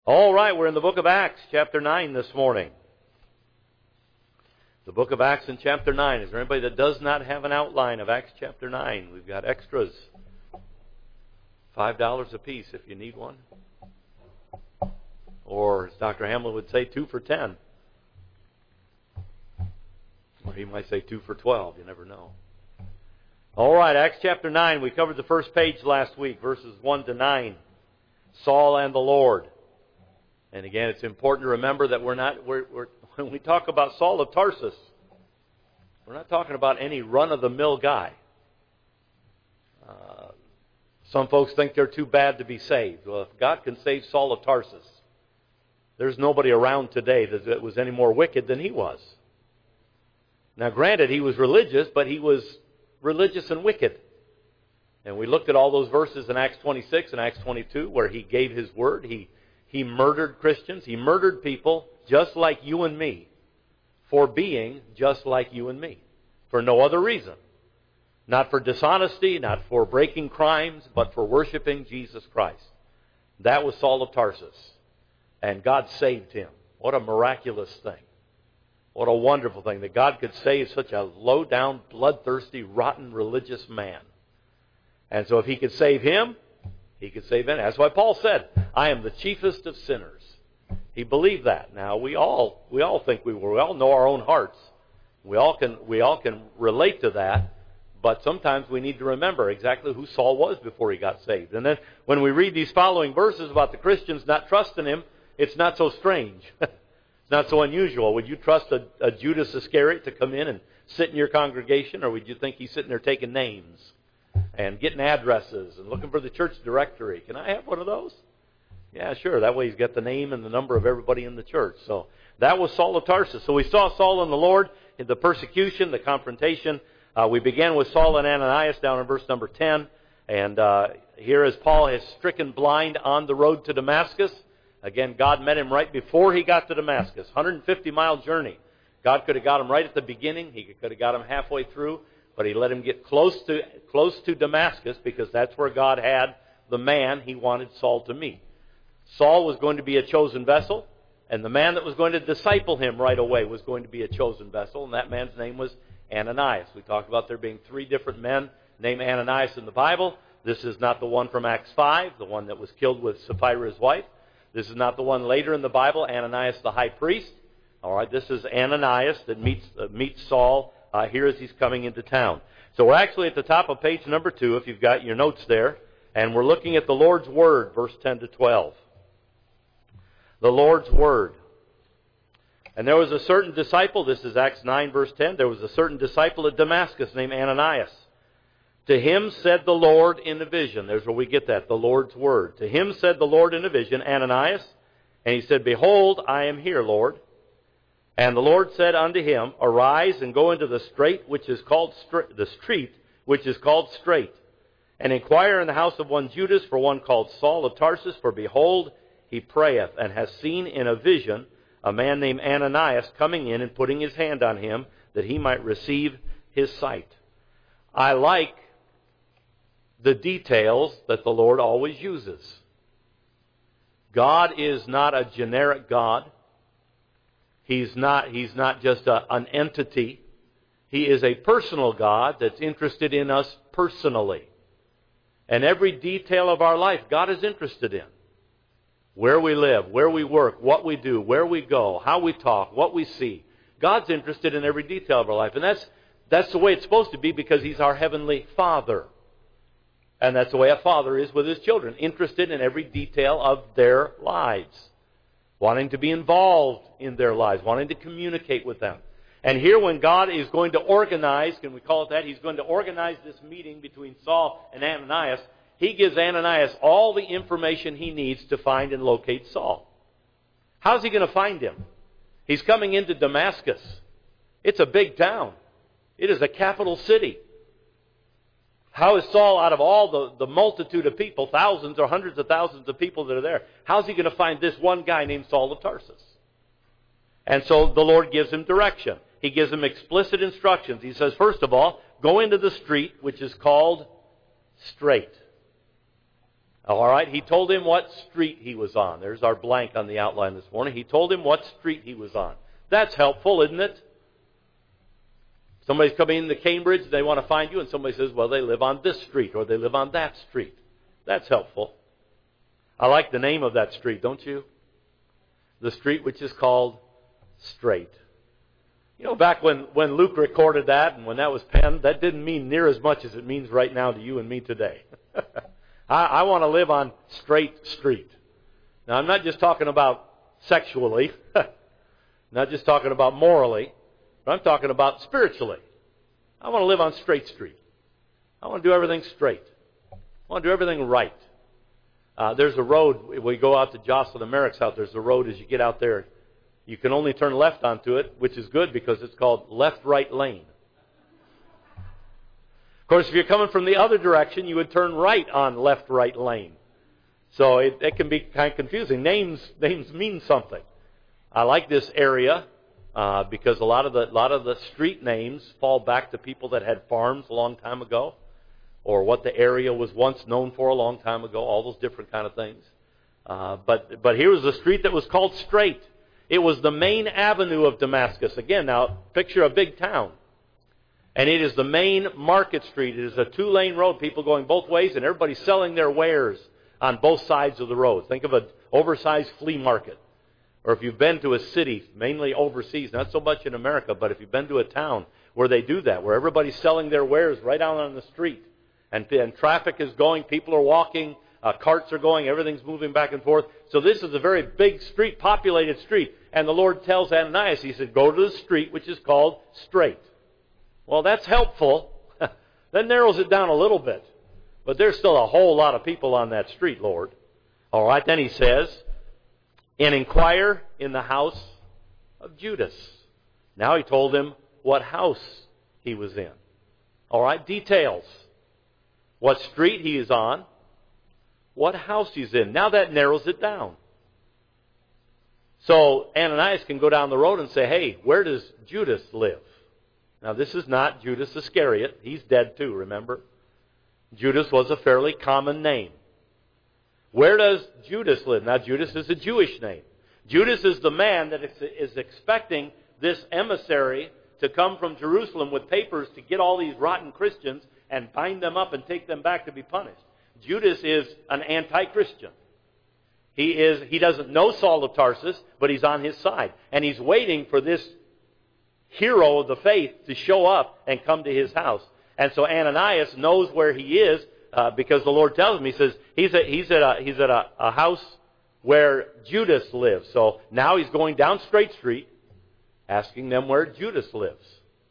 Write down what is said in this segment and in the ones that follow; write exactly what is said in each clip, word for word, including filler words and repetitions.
All right, we're in the book of Acts, chapter nine this morning. The book of Acts in chapter nine. Is there anybody that does not have an outline of Acts chapter nine? We've got extras. five dollars a piece if you need one. Or, as Doctor Hamlin would say, two for ten. Or he might say two for twelve. You never know. All right, Acts chapter nine. We covered the first page last week, verses one to nine. Saul and the Lord. And again, it's important to remember that we're not, we're, we're, when we talk about Saul of Tarsus, we're not talking about any run-of-the-mill guy. Uh, some folks think they're too bad to be saved. Well, if God can save Saul of Tarsus, there's nobody around today that was any more wicked than he was. Now, granted, he was religious, but he was religious and wicked. And we looked at all those verses in Acts twenty-six and Acts twenty-two where he gave his word. He He murdered Christians. He murdered people just like you and me for being just like you and me. For no other reason. Not for dishonesty, not for breaking crimes, but for worshiping Jesus Christ. That was Saul of Tarsus. And God saved him. What a miraculous thing. What a wonderful thing that God could save such a low-down, bloodthirsty, rotten religious man. And so if He could save him, He could save any. That's why Paul said, I am the chiefest of sinners. He believed that. Now, we all we all think we will. We all know our own hearts. We all can we all can relate to that. But sometimes we need to remember exactly who Saul was before he got saved. And then when we read these following verses about the Christians not trusting him, it's not so strange. It's not so unusual. Would you trust a, a Judas Iscariot to come in and sit in your congregation? Or would you think he's sitting there taking names and getting addresses and looking for the church directory? Can I have one of those? Yeah, sure. That way he's got the name and the number of everybody in the church. So that was Saul of Tarsus. So we saw Saul and the Lord in the persecution, the confrontation. Uh, we began with Saul and Ananias down in verse number ten. And uh, here as Paul is stricken blind on the road to Damascus. Again, God met him right before he got to Damascus. one hundred fifty mile journey. God could have got him right at the beginning. He could have got him halfway through. But He let him get close to close to Damascus because that's where God had the man He wanted Saul to meet. Saul was going to be a chosen vessel, and the man that was going to disciple him right away was going to be a chosen vessel, and that man's name was Ananias. We talked about there being three different men named Ananias in the Bible. This is not the one from Acts five, the one that was killed with Sapphira's wife. This is not the one later in the Bible, Ananias the high priest. All right, this is Ananias that meets uh, meets Saul Uh, here as he's coming into town. So we're actually at the top of page number two, if you've got your notes there. And we're looking at the Lord's Word, verse ten to twelve. The Lord's Word. And there was a certain disciple, this is Acts nine, verse ten. There was a certain disciple at Damascus named Ananias. To him said the Lord in a vision. There's where we get that, the Lord's Word. To him said the Lord in a vision, Ananias. And he said, Behold, I am here, Lord. And the Lord said unto him, Arise and go into the strait which is called str- the street which is called Straight, and inquire in the house of one Judas for one called Saul of Tarsus. For behold, he prayeth, and has seen in a vision a man named Ananias coming in and putting his hand on him, that he might receive his sight. I like the details that the Lord always uses. God is not a generic God. He's not, he's not just a, an entity. He is a personal God that's interested in us personally. And every detail of our life, God is interested in. Where we live, where we work, what we do, where we go, how we talk, what we see. God's interested in every detail of our life. And that's, that's the way it's supposed to be because He's our Heavenly Father. And that's the way a father is with his children, interested in every detail of their lives. Wanting to be involved in their lives, wanting to communicate with them. And here when God is going to organize, can we call it that? He's going to organize this meeting between Saul and Ananias. He gives Ananias all the information he needs to find and locate Saul. How's he going to find him? He's coming into Damascus. It's a big town. It is a capital city. How is Saul, out of all the, the multitude of people, thousands or hundreds of thousands of people that are there, how's he going to find this one guy named Saul of Tarsus? And so the Lord gives him direction. He gives him explicit instructions. He says, first of all, go into the street which is called Straight. All right, he told him what street he was on. There's our blank on the outline this morning. He told him what street he was on. That's helpful, isn't it? Somebody's coming into Cambridge, they want to find you, and somebody says, well, they live on this street, or they live on that street. That's helpful. I like the name of that street, don't you? The street which is called Straight. You know, back when, when Luke recorded that, and when that was penned, that didn't mean near as much as it means right now to you and me today. I, I want to live on Straight Street. Now, I'm not just talking about sexually, not just talking about morally, but I'm talking about spiritually. I want to live on Straight Street. I want to do everything straight. I want to do everything right. Uh, there's a road, we go out to Jocelyn and Merrick's house, there's a road as you get out there. You can only turn left onto it, which is good because it's called left-right lane. Of course, if you're coming from the other direction, you would turn right on left-right lane. So it, it can be kind of confusing. Names names mean something. I like this area uh, because a lot of the lot of the street names fall back to people that had farms a long time ago, or what the area was once known for a long time ago. All those different kind of things. Uh, but but here was a street that was called Straight. It was the main avenue of Damascus. Again, now picture a big town. And it is the main market street. It is a two-lane road, people going both ways, and everybody selling their wares on both sides of the road. Think of an oversized flea market. Or if you've been to a city, mainly overseas, not so much in America, but if you've been to a town where they do that, where everybody's selling their wares right out on the street, and, and traffic is going, people are walking, uh, carts are going, everything's moving back and forth. So this is a very big street, populated street. And the Lord tells Ananias, he said, go to the street which is called Straight. Well, that's helpful. That narrows it down a little bit. But there's still a whole lot of people on that street, Lord. All right, then he says, and inquire in the house of Judas. Now he told him what house he was in. All right, details. What street he is on. What house he's in. Now that narrows it down. So Ananias can go down the road and say, hey, where does Judas live? Now, this is not Judas Iscariot. He's dead too, remember? Judas was a fairly common name. Where does Judas live? Now, Judas is a Jewish name. Judas is the man that is expecting this emissary to come from Jerusalem with papers to get all these rotten Christians and bind them up and take them back to be punished. Judas is an anti-Christian. He is, he doesn't know Saul of Tarsus, but he's on his side. And he's waiting for this hero of the faith to show up and come to his house. And so Ananias knows where he is uh, because the Lord tells him, he says, he's at, he's at, a, he's at a, a house where Judas lives. So now he's going down Straight Street, asking them where Judas lives.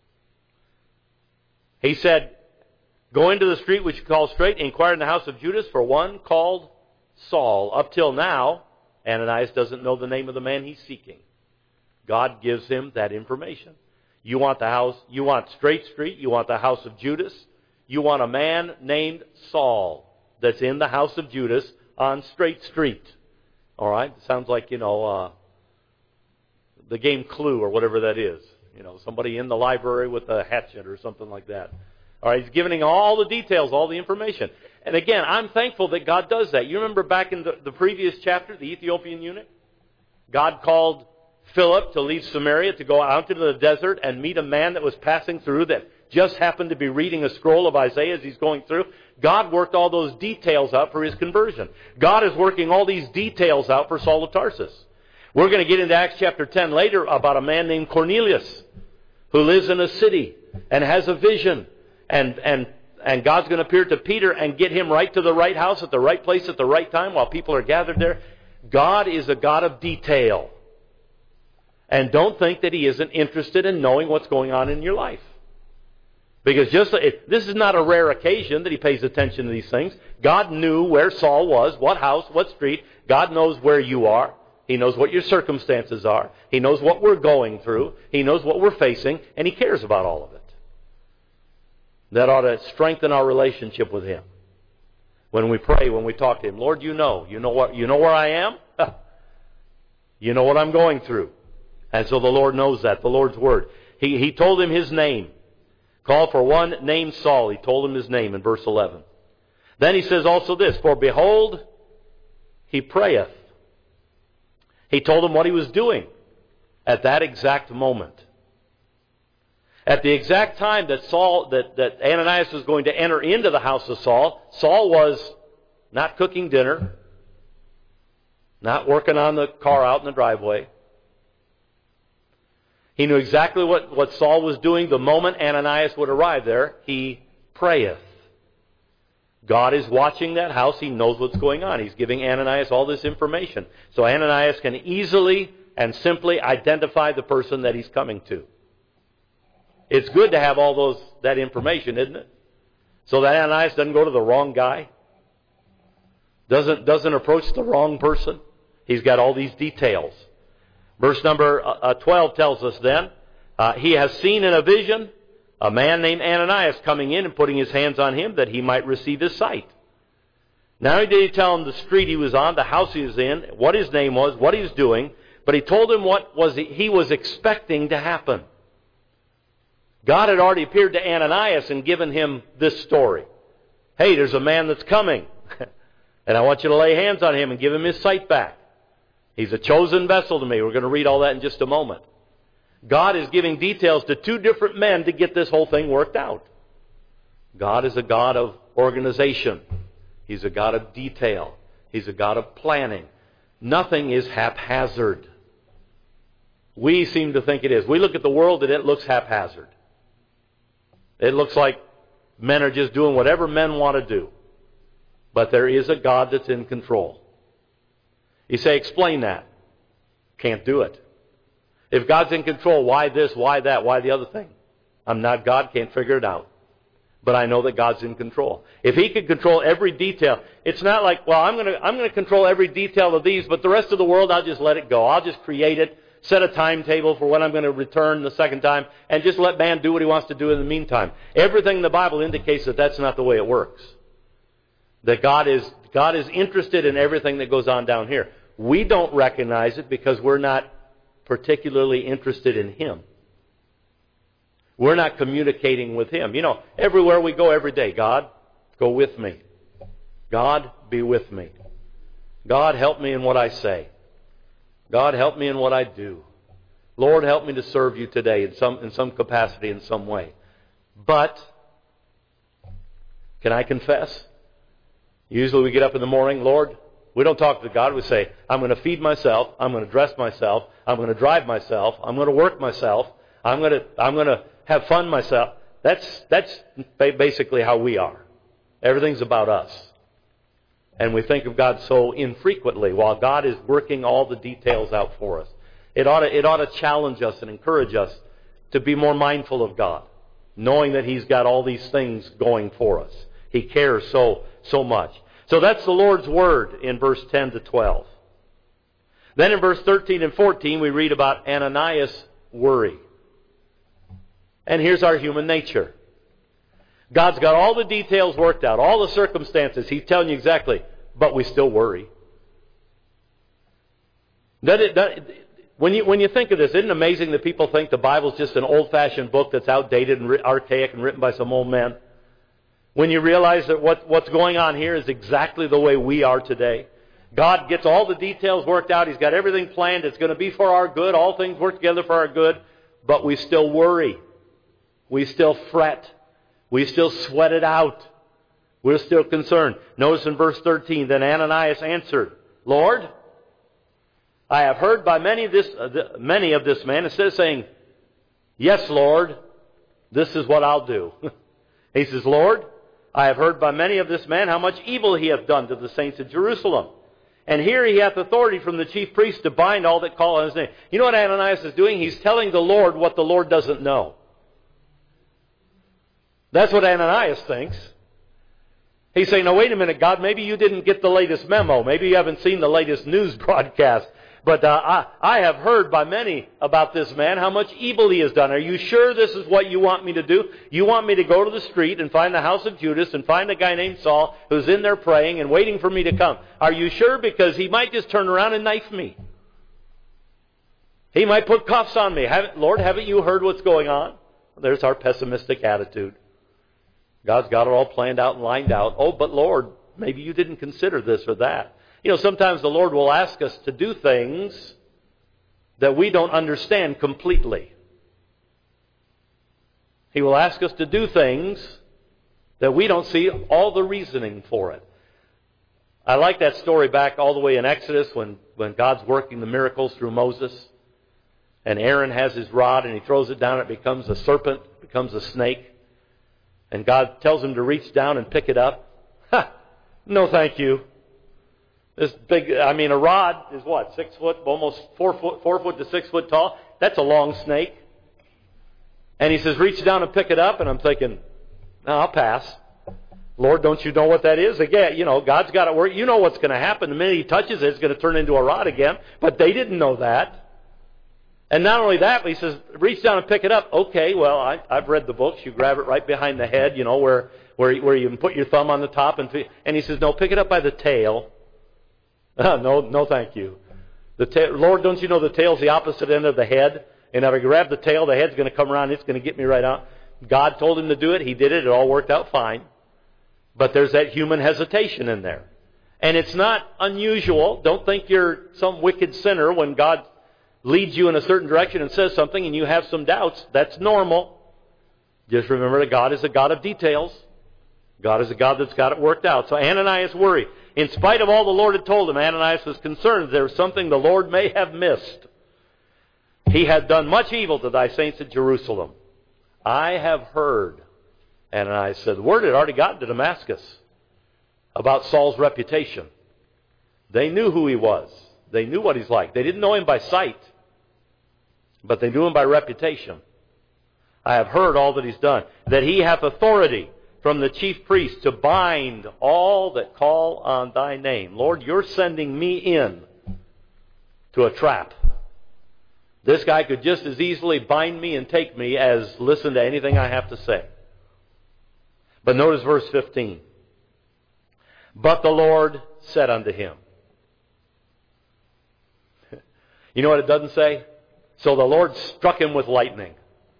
He said, go into the street which you call Straight, inquire in the house of Judas for one called Saul. Up till now, Ananias doesn't know the name of the man he's seeking. God gives him that information. You want the house, you want Straight Street, you want the house of Judas, you want a man named Saul that's in the house of Judas on Straight Street. All right? Sounds like, you know, uh, the game Clue or whatever that is. You know, somebody in the library with a hatchet or something like that. All right, he's giving all the details, all the information. And again, I'm thankful that God does that. You remember back in the, the previous chapter, the Ethiopian eunuch? God called Philip to leave Samaria to go out into the desert and meet a man that was passing through that just happened to be reading a scroll of Isaiah as he's going through. God worked all those details out for his conversion. God is working all these details out for Saul of Tarsus. We're going to get into Acts chapter ten later about a man named Cornelius who lives in a city and has a vision. And, and, and God's going to appear to Peter and get him right to the right house at the right place at the right time while people are gathered there. God is a God of detail. And don't think that He isn't interested in knowing what's going on in your life. Because just it, this is not a rare occasion that He pays attention to these things. God knew where Saul was, what house, what street. God knows where you are. He knows what your circumstances are. He knows what we're going through. He knows what we're facing. And He cares about all of it. That ought to strengthen our relationship with Him. When we pray, when we talk to Him, Lord, you know. You know what? You know where I am? You know what I'm going through. And so the Lord knows that, the Lord's Word. He, he told him his name. Call for one named Saul. He told him his name in verse eleven. Then he says also this, for behold, he prayeth. He told him what he was doing at that exact moment. At the exact time that Saul, that, that Ananias was going to enter into the house of Saul, Saul was not cooking dinner, not working on the car out in the driveway. He knew exactly what, what Saul was doing the moment Ananias would arrive there. He prayeth. God is watching that house. He knows what's going on. He's giving Ananias all this information. So Ananias can easily and simply identify the person that he's coming to. It's good to have all those that information, isn't it? So that Ananias doesn't go to the wrong guy. Doesn't, doesn't approach the wrong person. He's got all these details. Verse number uh, twelve tells us then, uh, he has seen in a vision a man named Ananias coming in and putting his hands on him that he might receive his sight. Not only did he tell him the street he was on, the house he was in, what his name was, what he was doing, but he told him what was he was expecting to happen. God had already appeared to Ananias and given him this story. Hey, there's a man that's coming, and I want you to lay hands on him and give him his sight back. He's a chosen vessel to me. We're going to read all that in just a moment. God is giving details to two different men to get this whole thing worked out. God is a God of organization. He's a God of detail. He's a God of planning. Nothing is haphazard. We seem to think it is. We look at the world and it looks haphazard. It looks like men are just doing whatever men want to do. But there is a God that's in control. You say, explain that. Can't do it. If God's in control, why this, why that, why the other thing? I'm not God, can't figure it out. But I know that God's in control. If He could control every detail, it's not like, well, I'm going to I'm going to control every detail of these, but the rest of the world, I'll just let it go. I'll just create it, set a timetable for when I'm going to return the second time, and just let man do what he wants to do in the meantime. Everything in the Bible indicates that that's not the way it works. That God is God is interested in everything that goes on down here. We don't recognize it because we're not particularly interested in Him. We're not communicating with Him. You know, everywhere we go every day, God, go with me. God, be with me. God, help me in what I say. God, help me in what I do. Lord, help me to serve you today in some in some capacity, in some way. But, can I confess? Usually we get up in the morning, Lord, we don't talk to God. We say, I'm going to feed myself. I'm going to dress myself. I'm going to drive myself. I'm going to work myself. I'm going to I'm going to have fun myself. That's that's basically how we are. Everything's about us. And we think of God so infrequently while God is working all the details out for us. It ought to, it ought to challenge us and encourage us to be more mindful of God, knowing that He's got all these things going for us. He cares so, so much. So that's the Lord's Word in verse ten to twelve. Then in verse thirteen and fourteen we read about Ananias' worry. And here's our human nature. God's got all the details worked out, all the circumstances. He's telling you exactly, but we still worry. That it, that, when you when you think of this, isn't it amazing that people think the Bible's just an old-fashioned book that's outdated and archaic and written by some old men? When you realize that what, what's going on here is exactly the way we are today. God gets all the details worked out. He's got everything planned. It's going to be for our good. All things work together for our good. But we still worry. We still fret. We still sweat it out. We're still concerned. Notice in verse thirteen, then Ananias answered, Lord, I have heard by many of this, uh, the, many of this man, instead of saying, yes, Lord, this is what I'll do. He says, Lord, I have heard by many of this man how much evil he hath done to the saints of Jerusalem. And here he hath authority from the chief priest to bind all that call on his name. You know what Ananias is doing? He's telling the Lord what the Lord doesn't know. That's what Ananias thinks. He's saying, no, wait a minute, God, maybe you didn't get the latest memo. Maybe you haven't seen the latest news broadcast. But uh, I, I have heard by many about this man how much evil he has done. Are you sure this is what you want me to do? You want me to go to the street and find the house of Judas and find a guy named Saul who's in there praying and waiting for me to come? Are you sure? Because he might just turn around and knife me. He might put cuffs on me. Haven't, Lord, haven't you heard what's going on? There's our pessimistic attitude. God's got it all planned out and lined out. Oh, but Lord, maybe you didn't consider this or that. You know, sometimes the Lord will ask us to do things that we don't understand completely. He will ask us to do things that we don't see all the reasoning for it. I like that story back all the way in Exodus when, when God's working the miracles through Moses. And Aaron has his rod and he throws it down. It becomes a serpent, becomes a snake. And God tells him to reach down and pick it up. Ha! No thank you. This big, I mean, a rod is what? Six foot, almost four foot, four foot to six foot tall. That's a long snake. And he says, reach down and pick it up. And I'm thinking, no, I'll pass. Lord, don't you know what that is? Again, you know, God's got it work. You know what's going to happen. The minute he touches it, it's going to turn into a rod again. But they didn't know that. And not only that, but he says, reach down and pick it up. Okay, well, I, I've read the books. You grab it right behind the head, you know, where where, where you can put your thumb on the top. And, and he says, no, pick it up by the tail. Uh, no, no, thank you. The ta- Lord, don't you know the tail's the opposite end of the head? And if I grab the tail, the head's going to come around. It's going to get me right out. God told him to do it. He did it. It all worked out fine. But there's that human hesitation in there. And it's not unusual. Don't think you're some wicked sinner when God leads you in a certain direction and says something and you have some doubts. That's normal. Just remember that God is a God of details. God is a God that's got it worked out. So Ananias worried. In spite of all the Lord had told him, Ananias was concerned there was something the Lord may have missed. He had done much evil to thy saints at Jerusalem. I have heard, Ananias said, the word had already gotten to Damascus about Saul's reputation. They knew who he was. They knew what he's like. They didn't know him by sight, but they knew him by reputation. I have heard all that he's done, that he hath authority from the chief priest to bind all that call on thy name. Lord, you're sending me in to a trap. This guy could just as easily bind me and take me as listen to anything I have to say. But notice verse fifteen. But the Lord said unto him. You know what it doesn't say? So the Lord struck him with lightning.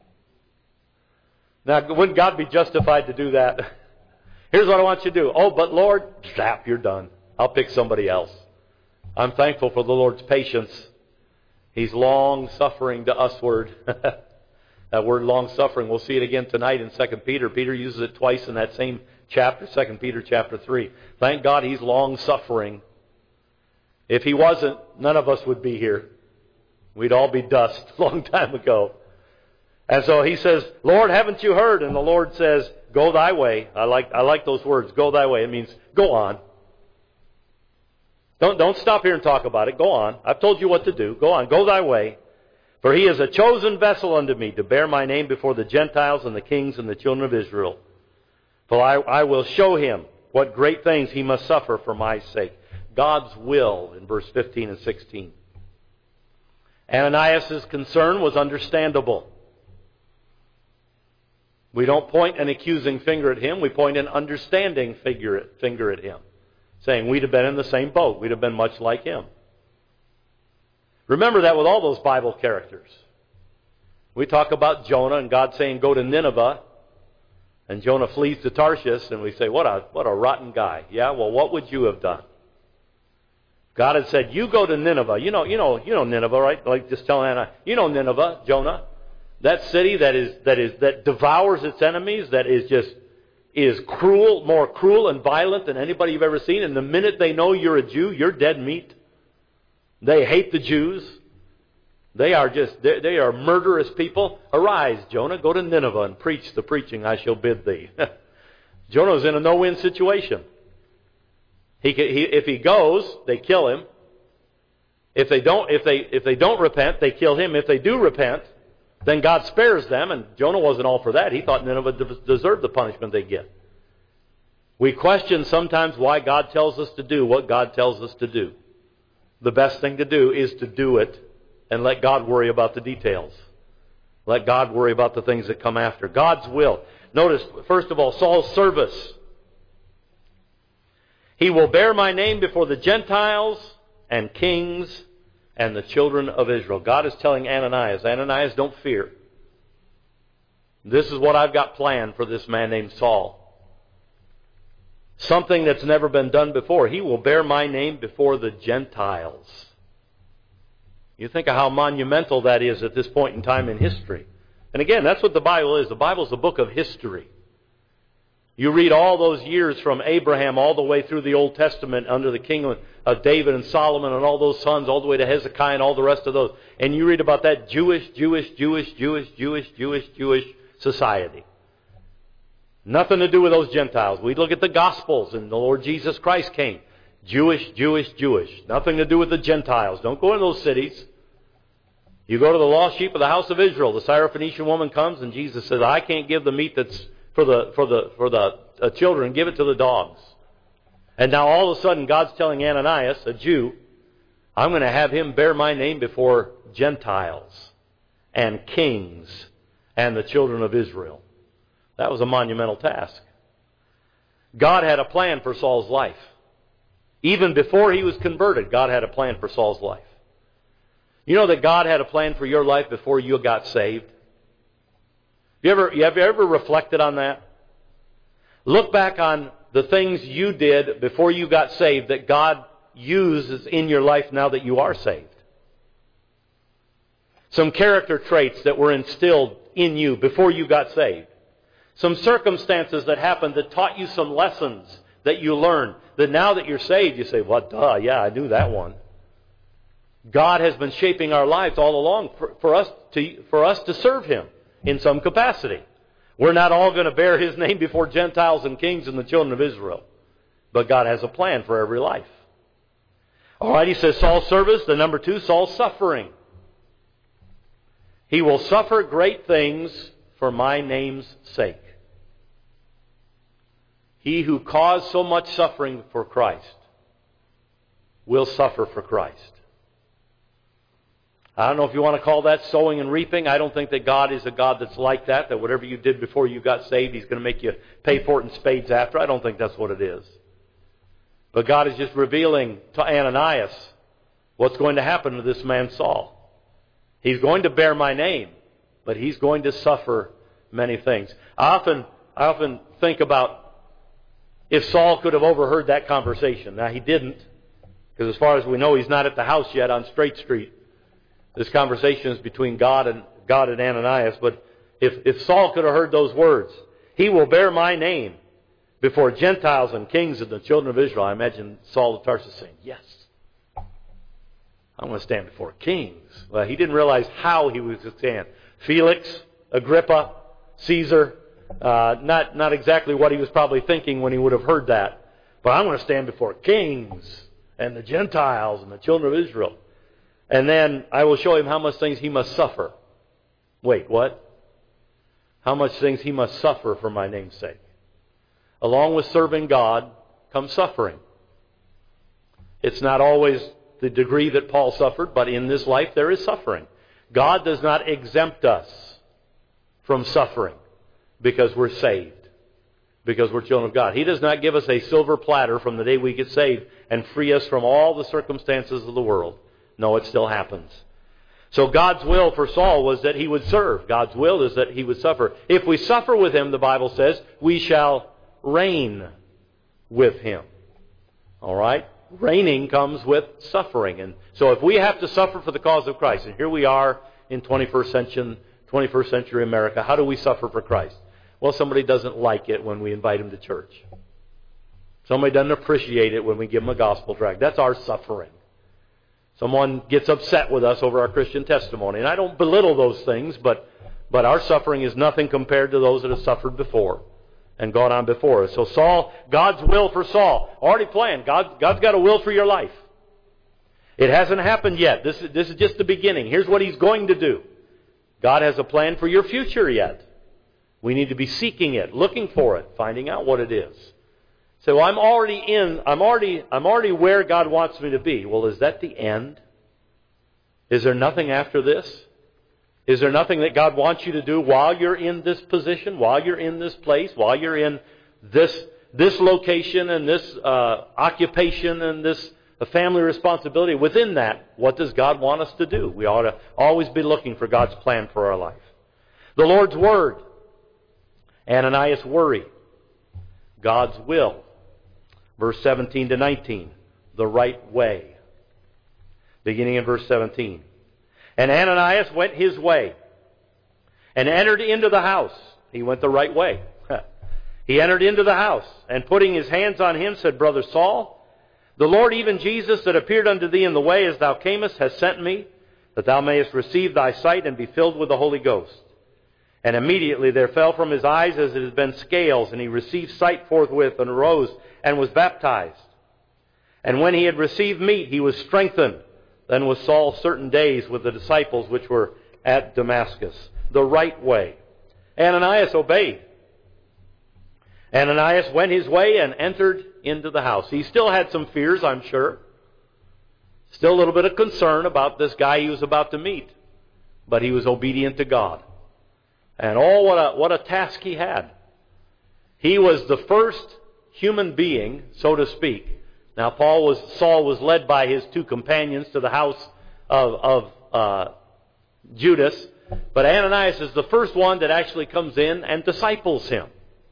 Now, wouldn't God be justified to do that? Here's what I want you to do. Oh, but Lord, zap, you're done. I'll pick somebody else. I'm thankful for the Lord's patience. He's long-suffering to usward. That word long-suffering, we'll see it again tonight in Second Peter. Peter uses it twice in that same chapter, Second Peter chapter three. Thank God he's long-suffering. If he wasn't, none of us would be here. We'd all be dust a long time ago. And so he says, Lord, haven't you heard? And the Lord says, go thy way. I like I like those words, go thy way. It means go on. Don't, don't stop here and talk about it. Go on. I've told you what to do. Go on. Go thy way. For he is a chosen vessel unto me to bear my name before the Gentiles and the kings and the children of Israel. For I, I will show him what great things he must suffer for my sake. God's will in verse fifteen and sixteen. Ananias' concern was understandable. We don't point an accusing finger at him. We point an understanding finger at him. Saying we'd have been in the same boat. We'd have been much like him. Remember that with all those Bible characters. We talk about Jonah and God saying go to Nineveh. And Jonah flees to Tarshish. And we say what a, what a rotten guy. Yeah, well, what would you have done? God had said, you go to Nineveh. You know, you know, you know Nineveh, right? Like just telling Anna, you know Nineveh, Jonah. That city that is that is that devours its enemies, that is just is cruel, more cruel and violent than anybody you've ever seen. And the minute they know you're a Jew, you're dead meat. They hate the Jews. They are just they, they are murderous people. Arise, Jonah, go to Nineveh and preach the preaching I shall bid thee. Jonah's in a no-win situation. He, he if he goes, they kill him. If they don't, if they if they don't repent, they kill him. If they do repent, then God spares them, and Jonah wasn't all for that. He thought Nineveh deserved the punishment they get. We question sometimes why God tells us to do what God tells us to do. The best thing to do is to do it and let God worry about the details. Let God worry about the things that come after. God's will. Notice, first of all, Saul's service. He will bear my name before the Gentiles and kings and the children of Israel. God is telling Ananias, Ananias, don't fear. This is what I've got planned for this man named Saul. Something that's never been done before. He will bear my name before the Gentiles. You think of how monumental that is at this point in time in history. And again, that's what the Bible is. The Bible is a book of history. You read all those years from Abraham all the way through the Old Testament under the king of David and Solomon and all those sons, all the way to Hezekiah and all the rest of those. And you read about that Jewish, Jewish, Jewish, Jewish, Jewish, Jewish, Jewish society. Nothing to do with those Gentiles. We look at the Gospels and the Lord Jesus Christ came. Jewish, Jewish, Jewish. Nothing to do with the Gentiles. Don't go in those cities. You go to the lost sheep of the house of Israel. The Syrophoenician woman comes and Jesus says, I can't give the meat that's for the for the for the uh, children. Give it to the dogs. And now all of a sudden God's telling Ananias, a Jew, I'm going to have him bear my name before Gentiles and kings and the children of Israel. That was a monumental task. God had a plan for Saul's life. Even before he was converted, God had a plan for Saul's life. You know that God had a plan for your life before you got saved? You ever, have you ever reflected on that? Look back on the things you did before you got saved that God uses in your life now that you are saved. Some character traits that were instilled in you before you got saved. Some circumstances that happened that taught you some lessons that you learned. That now that you're saved, you say, well, duh, yeah, I knew that one. God has been shaping our lives all along for, for us to for us to serve Him in some capacity. We're not all going to bear His name before Gentiles and kings and the children of Israel. But God has a plan for every life. All right, he says Saul's service. The number two, Saul's suffering. He will suffer great things for my name's sake. He who caused so much suffering for Christ will suffer for Christ. I don't know if you want to call that sowing and reaping. I don't think that God is a God that's like that, that whatever you did before you got saved, He's going to make you pay for it in spades after. I don't think that's what it is. But God is just revealing to Ananias what's going to happen to this man Saul. He's going to bear my name, but he's going to suffer many things. I often, I often think about if Saul could have overheard that conversation. Now, he didn't, because as far as we know, he's not at the house yet on Straight Street. This conversation is between God and God and Ananias. But if, if Saul could have heard those words, he will bear my name before Gentiles and kings and the children of Israel. I imagine Saul of Tarsus saying, yes, I'm going to stand before kings. Well, he didn't realize how he was to stand. Felix, Agrippa, Caesar, uh, not, not exactly what he was probably thinking when he would have heard that. But I'm going to stand before kings and the Gentiles and the children of Israel. And then I will show him how much things he must suffer. Wait, what? How much things he must suffer for my name's sake. Along with serving God comes suffering. It's not always the degree that Paul suffered, but in this life there is suffering. God does not exempt us from suffering because we're saved, because we're children of God. He does not give us a silver platter from the day we get saved and free us from all the circumstances of the world. No, it still happens. So God's will for Saul was that he would serve. God's will is that he would suffer. If we suffer with him, the Bible says, we shall reign with him. All right? Reigning comes with suffering. And so if we have to suffer for the cause of Christ, and here we are in twenty-first century, twenty-first century America, how do we suffer for Christ? Well, somebody doesn't like it when we invite him to church. Somebody doesn't appreciate it when we give them a gospel tract. That's our suffering. Someone gets upset with us over our Christian testimony. And I don't belittle those things, but, but our suffering is nothing compared to those that have suffered before and gone on before us. So Saul, God's will for Saul, already planned. God, God's got a will for your life. It hasn't happened yet. This is, this is just the beginning. Here's what He's going to do. God has a plan for your future yet. We need to be seeking it, looking for it, finding out what it is. So I'm already in, I'm already, I'm already where God wants me to be. Well, is that the end? Is there nothing after this? Is there nothing that God wants you to do while you're in this position, while you're in this place, while you're in this, this location and this uh, occupation and this uh, family responsibility? Within that, what does God want us to do? We ought to always be looking for God's plan for our life. The Lord's Word. Ananias' worry. God's will. verse seventeen to nineteen. The right way. Beginning in verse seventeen. And Ananias went his way and entered into the house. He went the right way. He entered into the house, and putting his hands on him, said, Brother Saul, the Lord, even Jesus, that appeared unto thee in the way as thou camest, has sent me, that thou mayest receive thy sight and be filled with the Holy Ghost. And immediately there fell from his eyes as it had been scales, and he received sight forthwith, and arose, and was baptized. And when he had received meat, he was strengthened. Then was Saul certain days with the disciples which were at Damascus. The right way. Ananias obeyed. Ananias went his way and entered into the house. He still had some fears, I'm sure. Still a little bit of concern about this guy he was about to meet. But he was obedient to God. And oh, what a, what a task he had. He was the first human being, so to speak. Now, Paul was, Saul was led by his two companions to the house of, of uh, Judas. But Ananias is the first one that actually comes in and disciples him.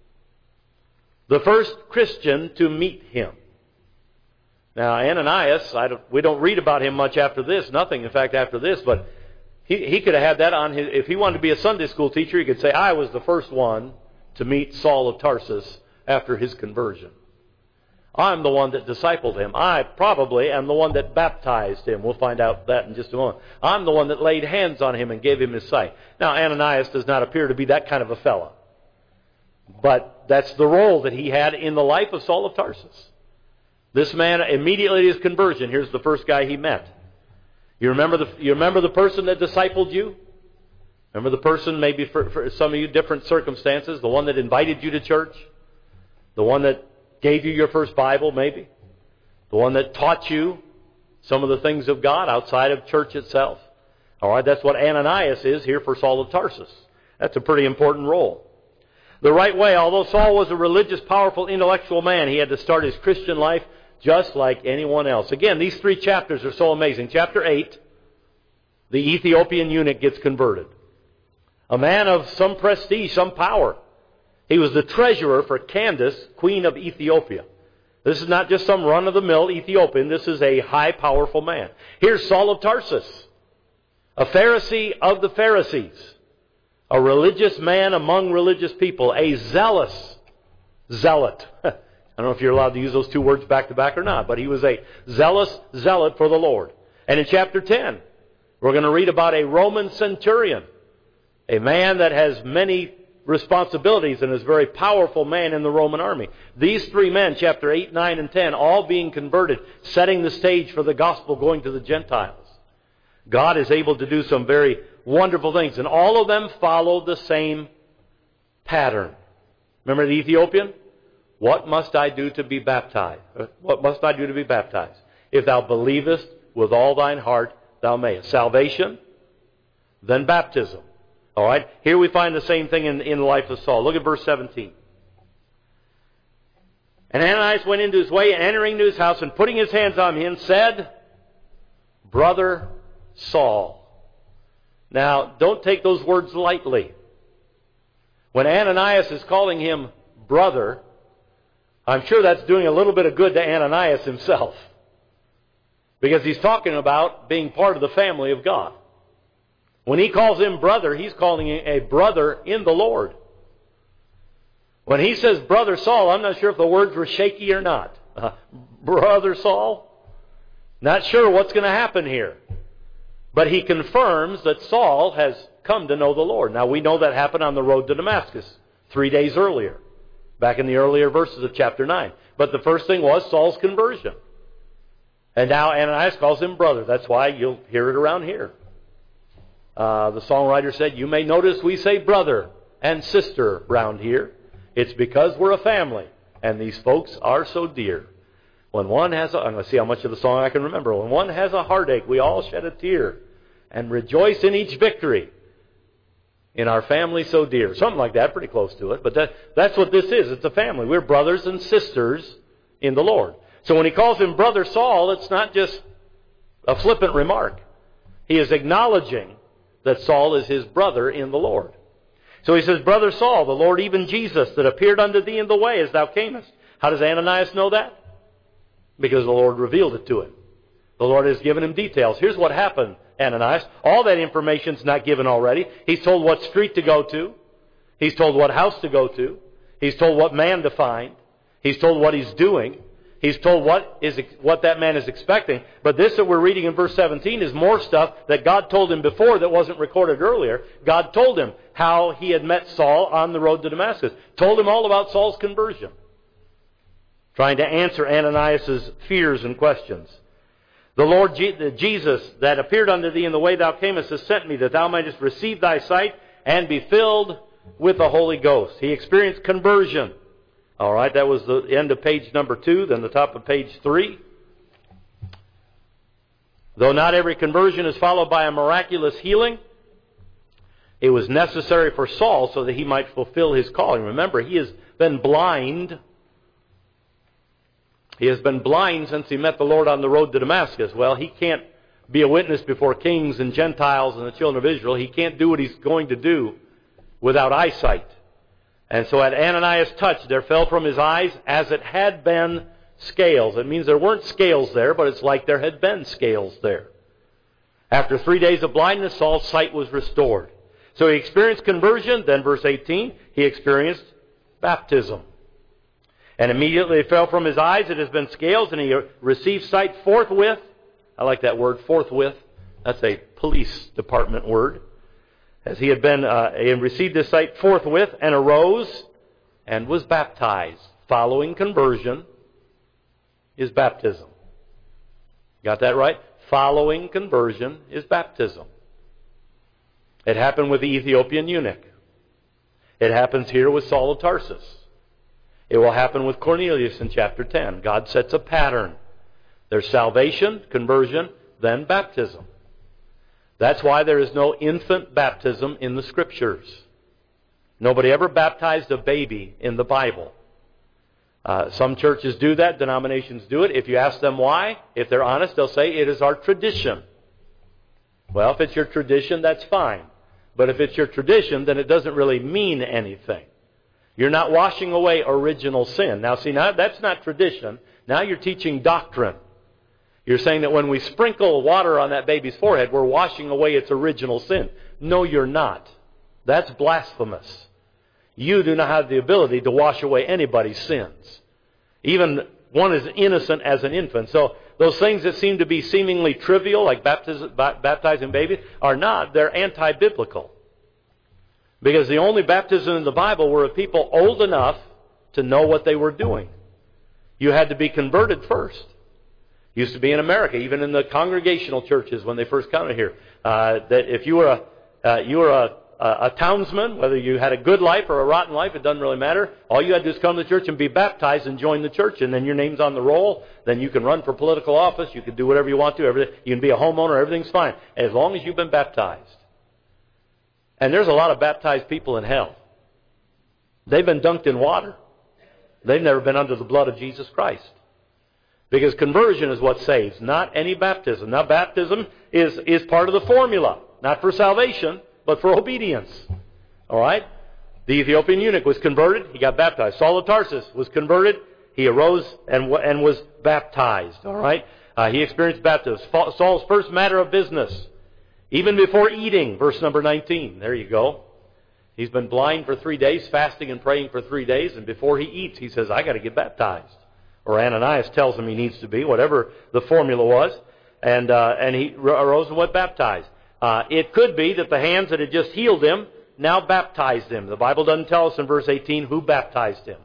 The first Christian to meet him. Now, Ananias, I don't, we don't read about him much after this. Nothing, in fact, after this. But he, he could have had that on his... If he wanted to be a Sunday school teacher, he could say, I was the first one to meet Saul of Tarsus after his conversion. I'm the one that discipled him. I probably am the one that baptized him. We'll find out that in just a moment. I'm the one that laid hands on him and gave him his sight. Now, Ananias does not appear to be that kind of a fellow. But that's the role that he had in the life of Saul of Tarsus. This man, immediately at his conversion, here's the first guy he met. You remember the, you remember the person that discipled you? Remember the person, maybe for, for some of you, different circumstances, the one that invited you to church? The one that gave you your first Bible, maybe? The one that taught you some of the things of God outside of church itself? All right, that's what Ananias is here for Saul of Tarsus. That's a pretty important role. The right way, although Saul was a religious, powerful, intellectual man, he had to start his Christian life just like anyone else. Again, these three chapters are so amazing. Chapter eight, the Ethiopian eunuch gets converted. A man of some prestige, some power. He was the treasurer for Candace, queen of Ethiopia. This is not just some run-of-the-mill Ethiopian. This is a high, powerful man. Here's Saul of Tarsus, a Pharisee of the Pharisees. A religious man among religious people. A zealous zealot. I don't know if you're allowed to use those two words back to back or not, but he was a zealous zealot for the Lord. And in chapter ten, we're going to read about a Roman centurion. A man that has many responsibilities and is a very powerful man in the Roman army. These three men, chapter eight, nine, and ten, all being converted, setting the stage for the gospel going to the Gentiles. God is able to do some very wonderful things. And all of them follow the same pattern. Remember the Ethiopian? What must I do to be baptized? What must I do to be baptized? If thou believest with all thine heart, thou mayest. Salvation, then baptism. All right? Here we find the same thing in, in the life of Saul. Look at verse seventeen. And Ananias went into his way, and entering into his house, and putting his hands on him, said, Brother Saul. Now, don't take those words lightly. When Ananias is calling him brother, I'm sure that's doing a little bit of good to Ananias himself. Because he's talking about being part of the family of God. When he calls him brother, he's calling him a brother in the Lord. When he says Brother Saul, I'm not sure if the words were shaky or not. Uh, Brother Saul? Not sure what's going to happen here. But he confirms that Saul has come to know the Lord. Now we know that happened on the road to Damascus three days earlier, back in the earlier verses of chapter nine. But the first thing was Saul's conversion. And now Ananias calls him brother. That's why you'll hear it around here. Uh, the songwriter said, you may notice we say brother and sister round here. It's because we're a family, and these folks are so dear. When one has a, I'm going to see how much of the song I can remember. When one has a heartache, we all shed a tear and rejoice in each victory in our family so dear. Something like that, pretty close to it. But that, that's what this is. It's a family. We're brothers and sisters in the Lord. So when he calls him Brother Saul, it's not just a flippant remark. He is acknowledging that Saul is his brother in the Lord. So he says, Brother Saul, the Lord even Jesus, that appeared unto thee in the way as thou camest. How does Ananias know that? because the Lord revealed it to him. The Lord has given him details. Here's what happened, Ananias. All that information's not given already. He's told what street to go to. He's told what house to go to. He's told what man to find. He's told what he's doing. He's told what is what that man is expecting. But this that we're reading in verse seventeen is more stuff that God told him before that wasn't recorded earlier. God told him how he had met Saul on the road to Damascus. Told him all about Saul's conversion. Trying to answer Ananias' fears and questions. The Lord Jesus that appeared unto thee in the way thou camest has sent me, that thou mightest receive thy sight and be filled with the Holy Ghost. He experienced conversion. All right, that was the end of page number two, then the top of page three. Though not every conversion is followed by a miraculous healing, it was necessary for Saul so that he might fulfill his calling. Remember, he has been blind. He has been blind since he met the Lord on the road to Damascus. Well, he can't be a witness before kings and Gentiles and the children of Israel. He can't do what he's going to do without eyesight. And so at Ananias' touch, there fell from his eyes as it had been scales. It means there weren't scales there, but it's like there had been scales there. After three days of blindness, Saul's sight was restored. So he experienced conversion. Then verse eighteen, he experienced baptism. And immediately it fell from his eyes, it has been scales, and he received sight forthwith. I like that word, forthwith. That's a police department word. As he had been, uh, he had received his sight forthwith, and arose and was baptized. Following conversion is baptism. Got that right? Following conversion is baptism. It happened with the Ethiopian eunuch. It happens here with Saul of Tarsus. It will happen with Cornelius in chapter ten. God sets a pattern. There's salvation, conversion, then baptism. That's why there is no infant baptism in the Scriptures. Nobody ever baptized a baby in the Bible. Uh, some churches do that. Denominations do it. If you ask them why, if they're honest, they'll say it is our tradition. Well, if it's your tradition, that's fine. But if it's your tradition, then it doesn't really mean anything. You're not washing away original sin. Now, see, now that's not tradition. Now you're teaching doctrine. You're saying that when we sprinkle water on that baby's forehead, we're washing away its original sin. No, you're not. That's blasphemous. You do not have the ability to wash away anybody's sins. Even one as innocent as an infant. So those things that seem to be seemingly trivial, like baptiz- baptizing babies, are not. They're anti-biblical. Because the only baptism in the Bible were of people old enough to know what they were doing. You had to be converted first. Used to be in America, even in the congregational churches when they first came here, uh, that if you were a uh, you were a, a, a townsman, whether you had a good life or a rotten life, it doesn't really matter. All you had to do is come to church and be baptized and join the church, and then your name's on the roll. Then you can run for political office. You can do whatever you want to. Everything, you can be a homeowner. Everything's fine as long as you've been baptized. And there's a lot of baptized people in hell. They've been dunked in water. They've never been under the blood of Jesus Christ. Because conversion is what saves, not any baptism. Now, baptism is, is part of the formula. Not for salvation, but for obedience. All right? The Ethiopian eunuch was converted. He got baptized. Saul of Tarsus was converted. He arose and, and was baptized. All right? Uh, he experienced baptism. Saul's first matter of business. Even before eating, verse number nineteen. There you go. He's been blind for three days, fasting and praying for three days, and before he eats, he says, I got to get baptized. Or Ananias tells him he needs to be, whatever the formula was. And uh, and he arose and went baptized. Uh, it could be that the hands that had just healed him now baptized him. The Bible doesn't tell us in verse eighteen who baptized him.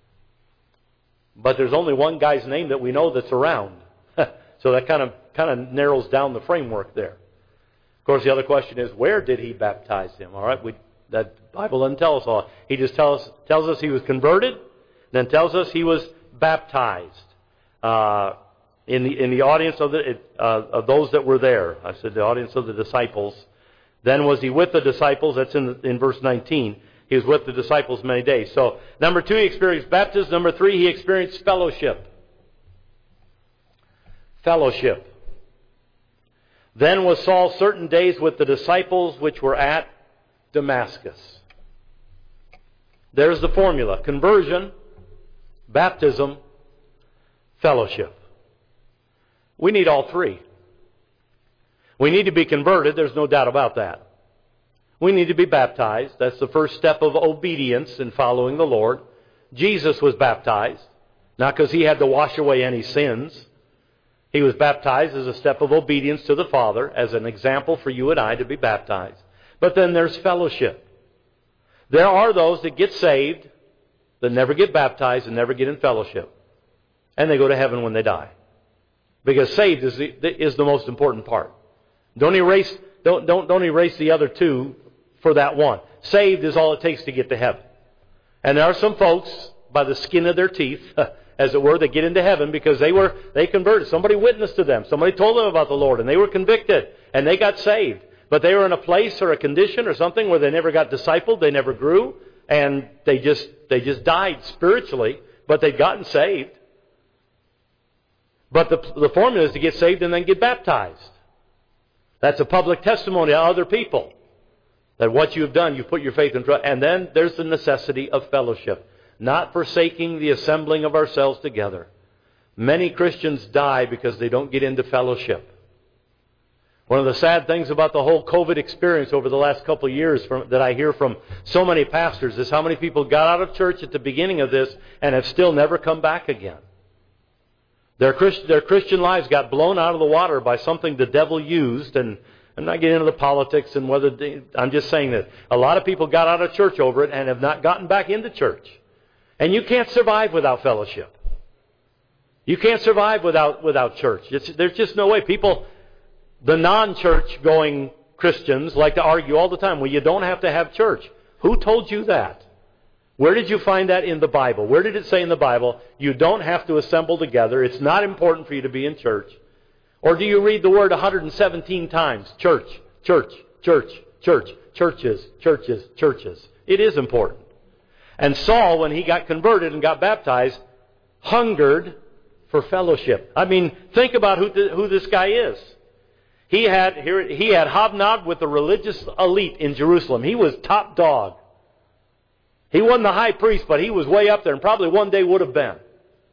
But there's only one guy's name that we know that's around. So that kind of kind of narrows down the framework there. Of course, the other question is, where did he baptize him? All right, we, that Bible doesn't tell us all. He just tells tells us he was converted, then tells us he was baptized uh, in the in the audience of the uh, of those that were there. I said the audience of the disciples. Then was he with the disciples? That's in the, in verse nineteen. He was with the disciples many days. So number two, he experienced baptism. Number three, he experienced fellowship. Fellowship. Then was Saul certain days with the disciples which were at Damascus. There's the formula. Conversion, baptism, fellowship. We need all three. We need to be converted. There's no doubt about that. We need to be baptized. That's the first step of obedience in following the Lord. Jesus was baptized, not because he had to wash away any sins. He was baptized as a step of obedience to the Father, as an example for you and I to be baptized. But then there's fellowship. There are those that get saved, that never get baptized and never get in fellowship. And they go to heaven when they die. Because saved is the, is the most important part. Don't erase, don't, don't, don't erase the other two for that one. Saved is all it takes to get to heaven. And there are some folks, by the skin of their teeth, as it were, that get into heaven because they were they converted. Somebody witnessed to them. Somebody told them about the Lord, and they were convicted, and they got saved. But they were in a place or a condition or something where they never got discipled, they never grew, and they just they just died spiritually, but they'd gotten saved. But the, the formula is to get saved and then get baptized. That's a public testimony to other people. That what you've done, you've put your faith in trust. And then there's the necessity of fellowship. Not forsaking the assembling of ourselves together. Many Christians die because they don't get into fellowship. One of the sad things about the whole COVID experience over the last couple of years from, that I hear from so many pastors is how many people got out of church at the beginning of this and have still never come back again. Their, Christ, their Christian lives got blown out of the water by something the devil used, and I'm not getting into the politics and whether they, I'm just saying that a lot of people got out of church over it and have not gotten back into church. And you can't survive without fellowship. You can't survive without without church. It's, there's just no way. People, the non-church going Christians like to argue all the time, well, you don't have to have church. Who told you that? Where did you find that in the Bible? Where did it say in the Bible, you don't have to assemble together, it's not important for you to be in church? Or do you read the word one hundred seventeen times? Church, church, church, church, churches, churches, churches. It is important. And Saul, when he got converted and got baptized, hungered for fellowship. I mean, think about who, th- who this guy is. He had, here, he had hobnobbed with the religious elite in Jerusalem. He was top dog. He wasn't the high priest, but he was way up there and probably one day would have been.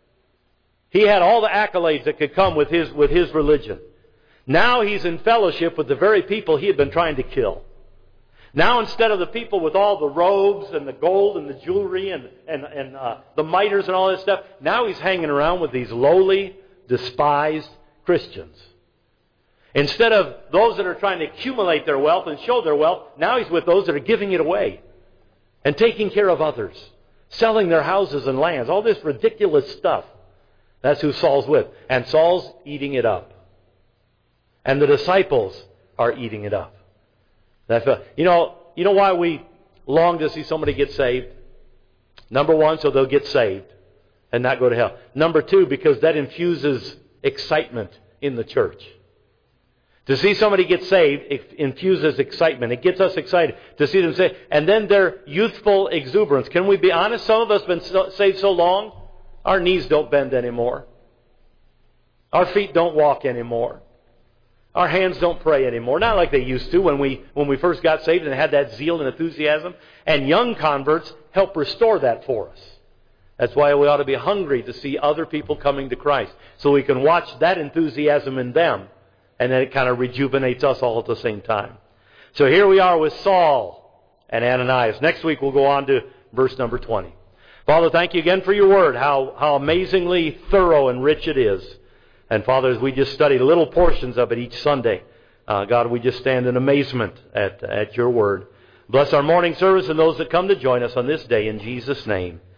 He had all the accolades that could come with his, with his religion. Now he's in fellowship with the very people he had been trying to kill. Now instead of the people with all the robes and the gold and the jewelry and, and, and uh, the miters and all this stuff, now he's hanging around with these lowly, despised Christians. Instead of those that are trying to accumulate their wealth and show their wealth, now he's with those that are giving it away and taking care of others, selling their houses and lands, all this ridiculous stuff. That's who Saul's with. And Saul's eating it up. And the disciples are eating it up. That's, you know, you know why we long to see somebody get saved? Number one, so they'll get saved and not go to hell. Number two, because that infuses excitement in the church. To see somebody get saved, it infuses excitement. It gets us excited to see them saved. And then their youthful exuberance. Can we be honest? Some of us have been so, saved so long, our knees don't bend anymore. Our feet don't walk anymore. Our hands don't pray anymore. Not like they used to when we when we first got saved and had that zeal and enthusiasm. And young converts help restore that for us. That's why we ought to be hungry to see other people coming to Christ. So we can watch that enthusiasm in them. And then it kind of rejuvenates us all at the same time. So here we are with Saul and Ananias. Next week we'll go on to verse number twenty. Father, thank you again for your word, how, how amazingly thorough and rich it is. And Father, as we just studied little portions of it each Sunday, uh, God, we just stand in amazement at, at your word. Bless our morning service and those that come to join us on this day in Jesus' name.